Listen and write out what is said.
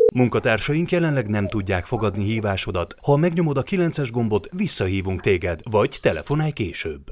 Munkatársaink jelenleg nem tudják fogadni hívásodat. Ha megnyomod a 9-es gombot, visszahívunk téged, vagy telefonálj később.